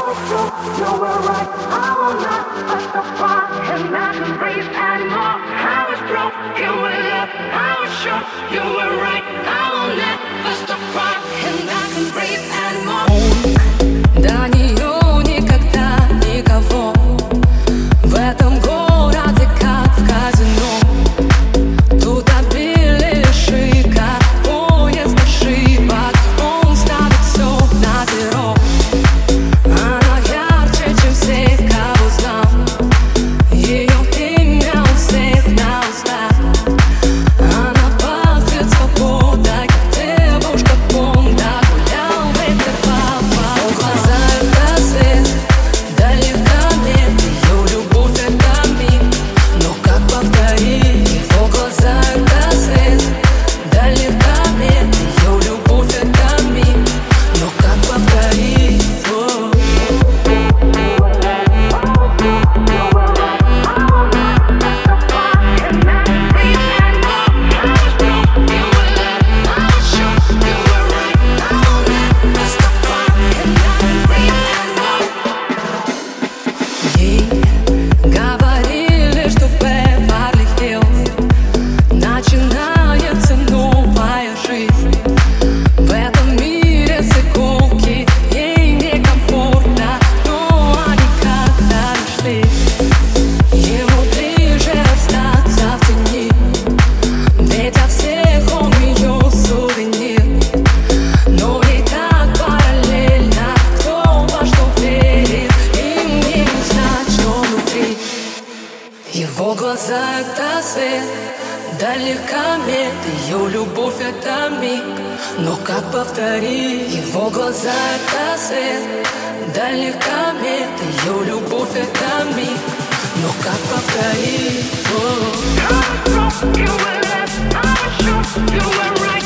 До нее никогда никого в этом городе, как в казино. Тут обилие шика, поезд ошибок, он ставит все на зеро. Она ярче, чем все, кого знал, ее имя у всех на устах. Она пахнет свободой, как девушка Бонда. Гулял ветер по глаза, это свет, далеко нет, ее любовь это миг. Но как повторить? Его глаза это свет, далеко нет, ее любовь это миг. Но как повторить? Ей говорили, что в Беверли-Хиллз начинается новая жизнь. В этом мире с иголки ей некомфортно, но они как-то нашли. Ему ближе остаться в тени, ведь для всех он ее сувенир. Но ей так параллельно, кто во что верит, им не узнать, что внутри. Его глаза это свет, далеко нет, ее любовь это миг. Но как повторить? Его глаза это свет, далеко нет, ее любовь это миг. Но как повторить? You were left, I was sure you were right.